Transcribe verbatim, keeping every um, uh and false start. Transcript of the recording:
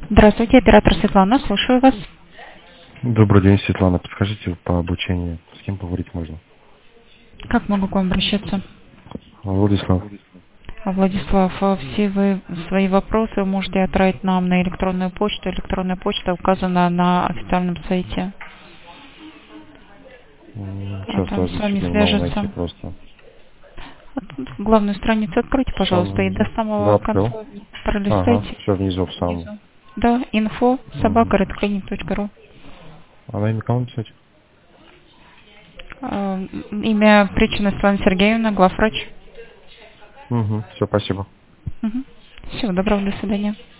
Здравствуйте, оператор Светлана, слушаю вас. Добрый день, Светлана. Подскажите по обучению, с кем поговорить можно? Как могу к вам обращаться? Владислав. А, Владислав, а все вы свои вопросы вы можете отправить нам на электронную почту. Электронная почта указана на официальном сайте. М, А Сейчас там с сразу вами чуть не могу найти свяжется. просто. Вот главную страницу откройте, В пожалуйста, самом и до низу. Да, самого открыл. конца Ага, пролистайте. все внизу в самом. Внизу. Да, инфо Угу. собака red точка ру. А на имя кого написать? А, Имя Причина Светлана Сергеевна, главврач. Угу, все, спасибо. Угу. Всего доброго, до свидания.